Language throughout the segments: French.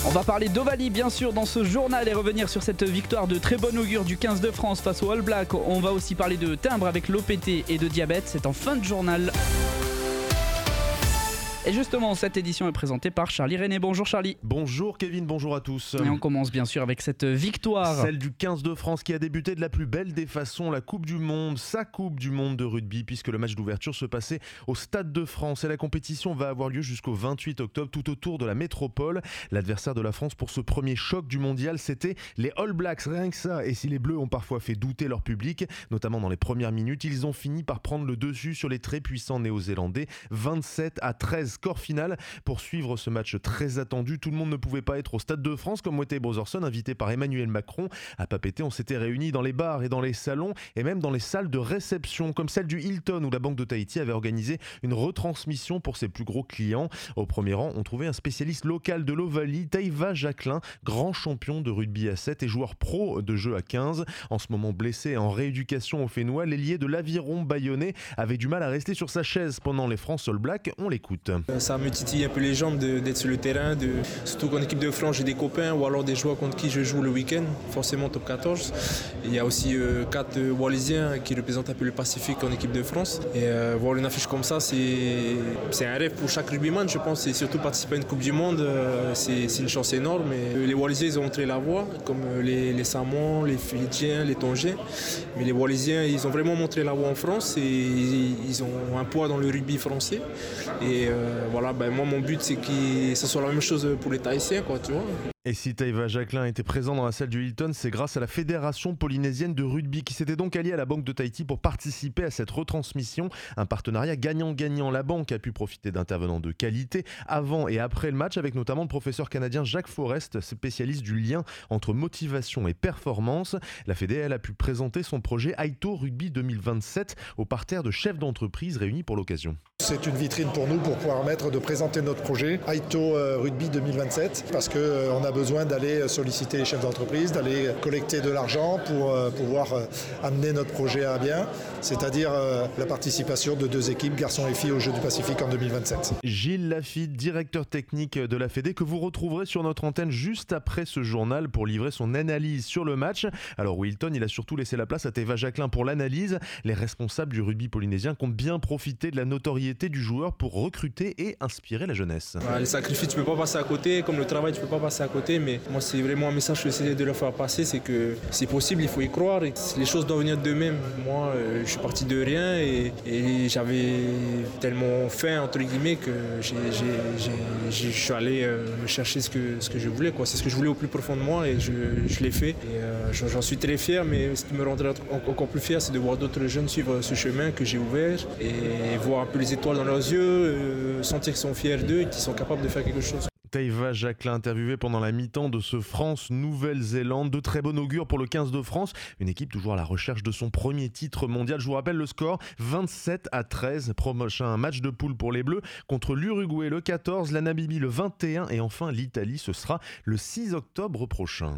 On va parler d'Ovalie bien sûr dans ce journal et revenir sur cette victoire de très bon augure du 15 de France face aux All Blacks. On va aussi parler de timbre avec l'OPT et de diabète, c'est en fin de journal. Et justement, cette édition est présentée par Charlie René. Bonjour Charlie. Bonjour Kevin, bonjour à tous. Et on commence bien sûr avec cette victoire. Celle du 15 de France qui a débuté de la plus belle des façons, la Coupe du Monde, sa Coupe du Monde de rugby, puisque le match d'ouverture se passait au Stade de France. Et la compétition va avoir lieu jusqu'au 28 octobre, tout autour de la métropole. L'adversaire de la France pour ce premier choc du mondial, c'était les All Blacks, rien que ça. Et si les Bleus ont parfois fait douter leur public, notamment dans les premières minutes, ils ont fini par prendre le dessus sur les très puissants Néo-Zélandais, 27-13. Score final pour suivre ce match très attendu. Tout le monde ne pouvait pas être au Stade de France comme Wetey Brotherson, invité par Emmanuel Macron. À Papeete, on s'était réunis dans les bars et dans les salons et même dans les salles de réception comme celle du Hilton où la Banque de Tahiti avait organisé une retransmission pour ses plus gros clients. Au premier rang, on trouvait un spécialiste local de l'Ovalie, Taiva Jacquelin, grand champion de rugby à 7 et joueur pro de jeu à 15. En ce moment blessé et en rééducation au Fénois, l'ailier de l'Aviron bayonnais avait du mal à rester sur sa chaise pendant les France All Blacks. On l'écoute. Ça me titille un peu les jambes d'être sur le terrain, surtout qu'en équipe de France j'ai des copains ou alors des joueurs contre qui je joue le week-end, forcément top 14. Et il y a aussi 4 Wallisiens qui représentent un peu le Pacifique en équipe de France. Et voir une affiche comme ça, c'est un rêve pour chaque rugbyman, je pense. Et surtout participer à une Coupe du Monde, c'est une chance énorme. Et les Wallisiens ils ont montré la voie, comme les Samoans, les Fidjiens, les Tongiens. Mais les Wallisiens ils ont vraiment montré la voie en France et ils ont un poids dans le rugby français. Et voilà, moi mon but c'est que ce soit la même chose pour les Tahitiens, quoi, tu vois. Et si Taiva Jacquelin était présent dans la salle du Hilton, c'est grâce à la Fédération polynésienne de rugby qui s'était donc alliée à la Banque de Tahiti pour participer à cette retransmission. Un partenariat gagnant-gagnant. La banque a pu profiter d'intervenants de qualité avant et après le match avec notamment le professeur canadien Jacques Forrest, spécialiste du lien entre motivation et performance. La Fédé, elle a pu présenter son projet Aito Rugby 2027 au parterre de chefs d'entreprise réunis pour l'occasion. C'est une vitrine pour nous pour pouvoir de présenter notre projet Aito Rugby 2027 parce qu'on a besoin d'aller solliciter les chefs d'entreprise, d'aller collecter de l'argent pour pouvoir amener notre projet à bien, c'est-à-dire la participation de 2 équipes, garçons et filles, aux Jeux du Pacifique en 2027. Gilles Lafitte, directeur technique de la Fédé, que vous retrouverez sur notre antenne juste après ce journal pour livrer son analyse sur le match. Alors Wilton, il a surtout laissé la place à Taiva Jacquelin pour l'analyse. Les responsables du rugby polynésien comptent bien profiter de la notoriété du joueur pour recruter et inspirer la jeunesse. Les sacrifices, tu peux pas passer à côté, comme le travail, tu peux pas passer à côté, mais moi c'est vraiment un message que j'essaie de leur faire passer, c'est que c'est possible, il faut y croire et les choses doivent venir d'eux-mêmes. Moi, je suis parti de rien et j'avais tellement faim entre guillemets que je suis allé me chercher ce que je voulais, quoi. C'est ce que je voulais au plus profond de moi et je l'ai fait. Et j'en suis très fier, mais ce qui me rendrait encore plus fier, c'est de voir d'autres jeunes suivre ce chemin que j'ai ouvert et voir un peu les étoiles dans leurs yeux, sentir qu'ils sont fiers d'eux et qu'ils sont capables de faire quelque chose. Taiva Jacquelin interviewé pendant la mi-temps de ce France-Nouvelle-Zélande. De très bon augure pour le 15 de France. Une équipe toujours à la recherche de son premier titre mondial. Je vous rappelle le score, 27-13. Prochain match de poule pour les Bleus contre l'Uruguay le 14, la Namibie le 21 et enfin l'Italie. Ce sera le 6 octobre prochain.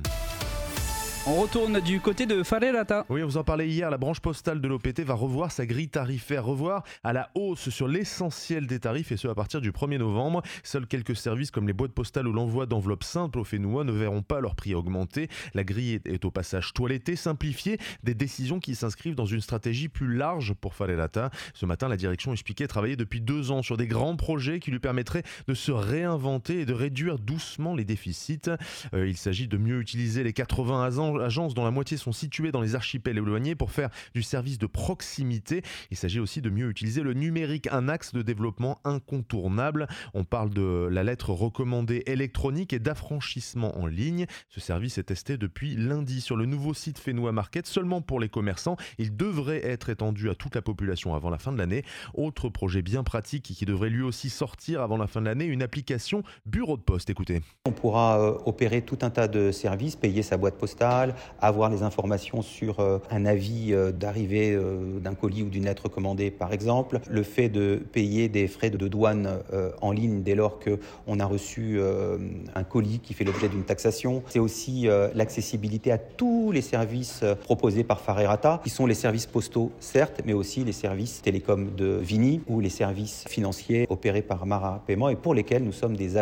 On retourne du côté de Whareirata. Oui, on vous en parlait hier, la branche postale de l'OPT va revoir sa grille tarifaire, revoir à la hausse sur l'essentiel des tarifs et ce à partir du 1er novembre. Seuls quelques services comme les boîtes postales ou l'envoi d'enveloppes simples aux Fénois ne verront pas leur prix augmenter. La grille est au passage toilettée, simplifiée, des décisions qui s'inscrivent dans une stratégie plus large pour Whareirata. Ce matin, la direction expliquait travailler depuis 2 ans sur des grands projets qui lui permettraient de se réinventer et de réduire doucement les déficits. Il s'agit de mieux utiliser les 80 agences dont la moitié sont situées dans les archipels éloignés pour faire du service de proximité. Il s'agit aussi de mieux utiliser le numérique, un axe de développement incontournable. On parle de la lettre recommandée électronique et d'affranchissement en ligne. Ce service est testé depuis lundi sur le nouveau site Fénois Market, seulement pour les commerçants. Il devrait être étendu à toute la population avant la fin de l'année. Autre projet bien pratique qui devrait lui aussi sortir avant la fin de l'année, une application bureau de poste. Écoutez. On pourra opérer tout un tas de services, payer sa boîte postale, avoir les informations sur un avis d'arrivée d'un colis ou d'une lettre commandée par exemple, le fait de payer des frais de douane en ligne dès lors qu'on a reçu un colis qui fait l'objet d'une taxation. C'est aussi l'accessibilité à tous les services proposés par Whareirata, qui sont les services postaux certes, mais aussi les services télécoms de Vini ou les services financiers opérés par Mara Paiement et pour lesquels nous sommes des agents.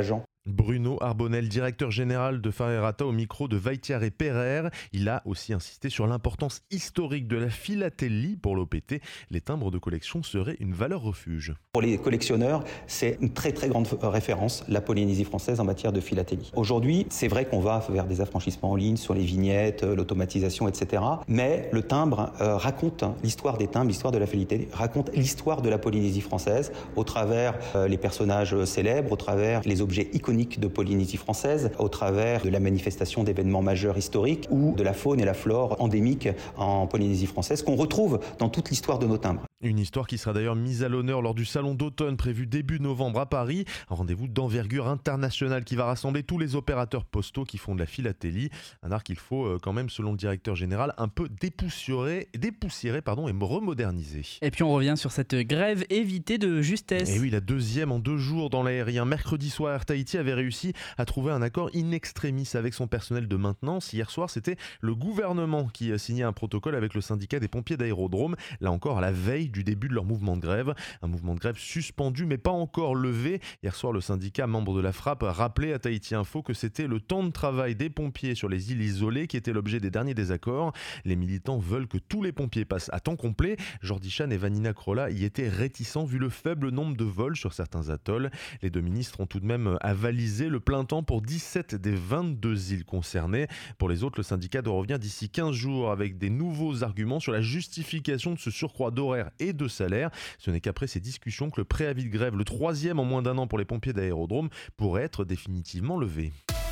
Bruno Arbonnel, directeur général de Farerata au micro de Vaitiar et Pereire. Il a aussi insisté sur l'importance historique de la philatélie pour l'OPT. Les timbres de collection seraient une valeur refuge. Pour les collectionneurs, c'est une très très grande référence, la Polynésie française en matière de philatélie. Aujourd'hui, c'est vrai qu'on va vers des affranchissements en ligne sur les vignettes, l'automatisation, etc. Mais le timbre raconte l'histoire des timbres, l'histoire de la philatélie, raconte l'histoire de la Polynésie française au travers les personnages célèbres, au travers les objets iconiques de Polynésie française, au travers de la manifestation d'événements majeurs historiques ou de la faune et la flore endémiques en Polynésie française qu'on retrouve dans toute l'histoire de nos timbres. Une histoire qui sera d'ailleurs mise à l'honneur lors du salon d'automne prévu début novembre à Paris. Un rendez-vous d'envergure internationale qui va rassembler tous les opérateurs postaux qui font de la philatélie. Un art qu'il faut quand même, selon le directeur général, un peu dépoussiérer et remoderniser. Et puis on revient sur cette grève évitée de justesse. Et oui, la deuxième en 2 jours dans l'aérien. Mercredi soir, Air Tahiti avait réussi à trouver un accord in extremis avec son personnel de maintenance. Hier soir, c'était le gouvernement qui a signé un protocole avec le syndicat des pompiers d'aérodrome. Là encore, à la veille du début de leur mouvement de grève. Un mouvement de grève suspendu mais pas encore levé. Hier soir, le syndicat, membre de la FRAP, rappelait à Tahiti Info que c'était le temps de travail des pompiers sur les îles isolées qui était l'objet des derniers désaccords. Les militants veulent que tous les pompiers passent à temps complet. Jordi Chan et Vanina Krola y étaient réticents vu le faible nombre de vols sur certains atolls. Les 2 ministres ont tout de même avalisé le plein temps pour 17 des 22 îles concernées. Pour les autres, le syndicat doit revenir d'ici 15 jours avec des nouveaux arguments sur la justification de ce surcroît d'horaire et de salaire. Ce n'est qu'après ces discussions que le préavis de grève, le 3e en moins d'1 an pour les pompiers d'aérodrome, pourrait être définitivement levé.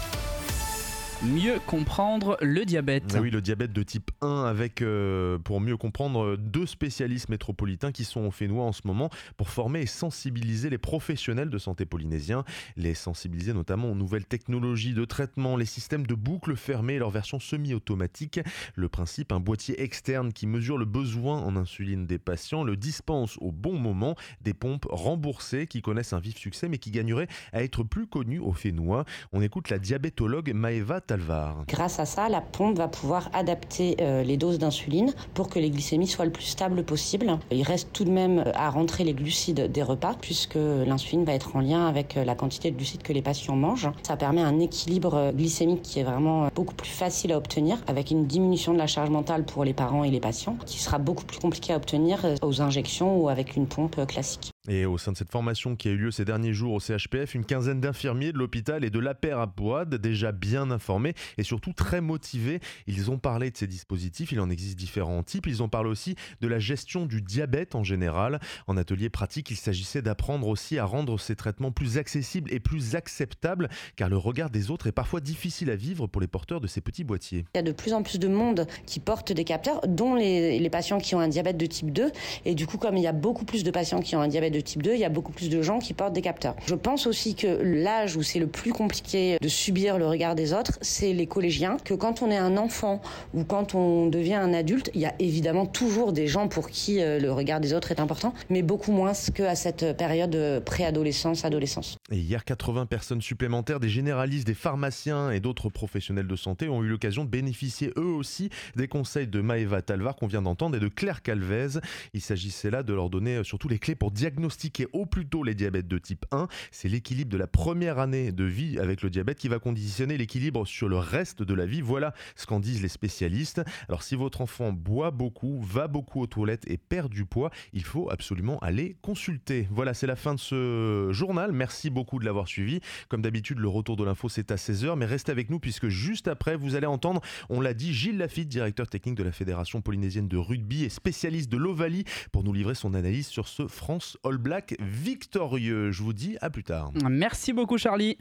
Mieux comprendre le diabète. Ah oui, le diabète de type 1 avec, pour mieux comprendre, 2 spécialistes métropolitains qui sont au Fénois en ce moment pour former et sensibiliser les professionnels de santé polynésiens. Les sensibiliser notamment aux nouvelles technologies de traitement, les systèmes de boucles fermées et leur version semi-automatique. Le principe, un boîtier externe qui mesure le besoin en insuline des patients, le dispense au bon moment, des pompes remboursées qui connaissent un vif succès mais qui gagneraient à être plus connues au Fénois. On écoute la diabétologue Maeva Talvar. Grâce à ça, la pompe va pouvoir adapter les doses d'insuline pour que les glycémies soient le plus stables possible. Il reste tout de même à rentrer les glucides des repas puisque l'insuline va être en lien avec la quantité de glucides que les patients mangent. Ça permet un équilibre glycémique qui est vraiment beaucoup plus facile à obtenir avec une diminution de la charge mentale pour les parents et les patients qui sera beaucoup plus compliqué à obtenir aux injections ou avec une pompe classique. Et au sein de cette formation qui a eu lieu ces derniers jours au CHPF, une quinzaine d'infirmiers de l'hôpital et de l'APER à Poade, déjà bien informés et surtout très motivés. Ils ont parlé de ces dispositifs, il en existe différents types. Ils ont parlé aussi de la gestion du diabète en général. En atelier pratique, il s'agissait d'apprendre aussi à rendre ces traitements plus accessibles et plus acceptables, car le regard des autres est parfois difficile à vivre pour les porteurs de ces petits boîtiers. Il y a de plus en plus de monde qui porte des capteurs, dont les patients qui ont un diabète de type 2. Et du coup, comme il y a beaucoup plus de patients qui ont un diabète de type 2, il y a beaucoup plus de gens qui portent des capteurs. Je pense aussi que l'âge où c'est le plus compliqué de subir le regard des autres, c'est les collégiens, que quand on est un enfant ou quand on devient un adulte, il y a évidemment toujours des gens pour qui le regard des autres est important, mais beaucoup moins qu'à cette période préadolescence, adolescence. Et hier, 80 personnes supplémentaires, des généralistes, des pharmaciens et d'autres professionnels de santé ont eu l'occasion de bénéficier eux aussi des conseils de Maeva Talvar qu'on vient d'entendre et de Claire Calvez. Il s'agissait là de leur donner surtout les clés pour diagnostiquer au plus tôt les diabètes de type 1. C'est l'équilibre de la première année de vie avec le diabète qui va conditionner l'équilibre sur le reste de la vie. Voilà ce qu'en disent les spécialistes. Alors si votre enfant boit beaucoup, va beaucoup aux toilettes et perd du poids, il faut absolument aller consulter. Voilà, c'est la fin de ce journal. Merci beaucoup de l'avoir suivi. Comme d'habitude, le retour de l'info, c'est à 16h, mais restez avec nous puisque juste après, vous allez entendre, on l'a dit, Gilles Lafitte, directeur technique de la Fédération polynésienne de rugby et spécialiste de l'Ovalie, pour nous livrer son analyse sur ce France All Black victorieux. Je vous dis à plus tard. Merci beaucoup Charlie.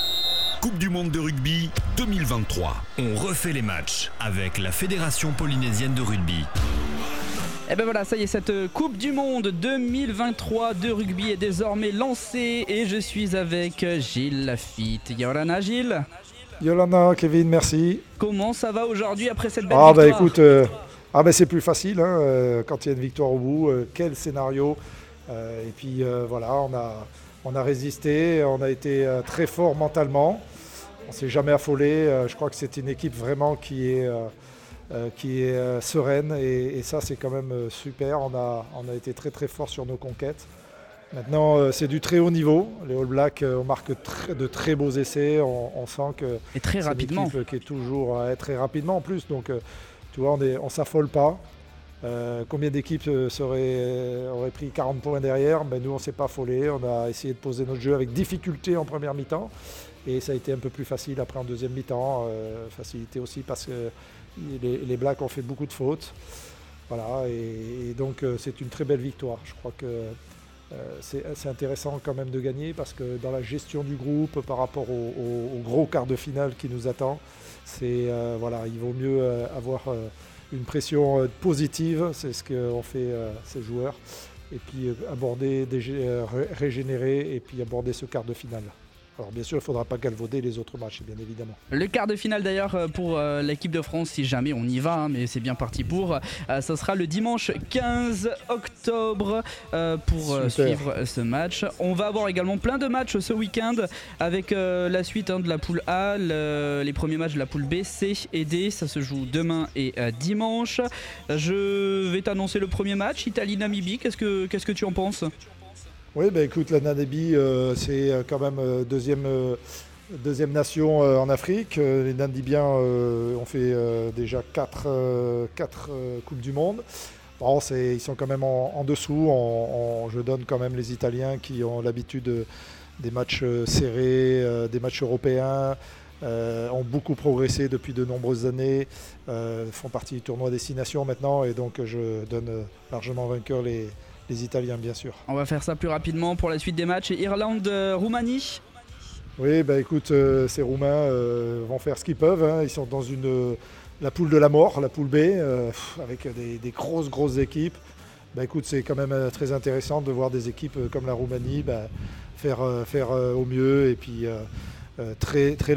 Coupe du monde de rugby 2023. On refait les matchs avec la Fédération polynésienne de rugby. Et ben voilà, ça y est, cette Coupe du Monde 2023 de rugby est désormais lancée et je suis avec Gilles Lafitte. Yorana Gilles. Yolanda, Kevin, merci. Comment ça va aujourd'hui après cette belle victoire? Écoute, c'est plus facile quand il y a une victoire au bout. Quel scénario. Et puis voilà, on a résisté, on a été très fort mentalement. On ne s'est jamais affolé. Je crois que c'est une équipe vraiment qui est sereine et ça c'est quand même super. On a été très très fort sur nos conquêtes. Maintenant, c'est du très haut niveau. Les All Blacks marquent de très beaux essais. On sent que Et très rapidement. Une équipe qui est toujours très rapidement en plus. Donc, tu vois, on s'affole pas. Combien d'équipes auraient pris 40 points derrière? Nous, on ne s'est pas affolé. On a essayé de poser notre jeu avec difficulté en première mi-temps. Et ça a été un peu plus facile après en deuxième mi-temps. Facilité aussi parce que les Blacks ont fait beaucoup de fautes. Voilà, et donc c'est une très belle victoire. Je crois que c'est intéressant quand même de gagner parce que dans la gestion du groupe par rapport au gros quart de finale qui nous attend, il vaut mieux avoir une pression positive, c'est ce qu'ont fait ces joueurs, et puis régénérer et puis aborder ce quart de finale. Alors bien sûr, il ne faudra pas galvauder les autres matchs, bien évidemment. Le quart de finale d'ailleurs pour l'équipe de France, si jamais on y va, mais c'est bien parti pour. Ça sera le dimanche 15 octobre pour suivre ce match. On va avoir également plein de matchs ce week-end avec la suite de la poule A, les premiers matchs de la poule B, C et D. Ça se joue demain et dimanche. Je vais t'annoncer le premier match, Italie-Namibie. Qu'est-ce que tu en penses ? Oui, écoute, la Namibie, c'est quand même deuxième nation en Afrique. Les Namibiens ont fait déjà 4 Coupes du Monde. Bon, ils sont quand même en dessous. Je donne quand même les Italiens qui ont l'habitude des matchs serrés, des matchs européens, ont beaucoup progressé depuis de nombreuses années, font partie du tournoi Destination maintenant, et donc je donne largement vainqueur les Italiens, bien sûr. On va faire ça plus rapidement pour la suite des matchs. Irlande-Roumanie. Oui, écoute, ces Roumains vont faire ce qu'ils peuvent. Hein. Ils sont dans la poule de la mort, la poule B, avec des grosses équipes. Écoute, c'est quand même très intéressant de voir des équipes comme la Roumanie faire au mieux et puis très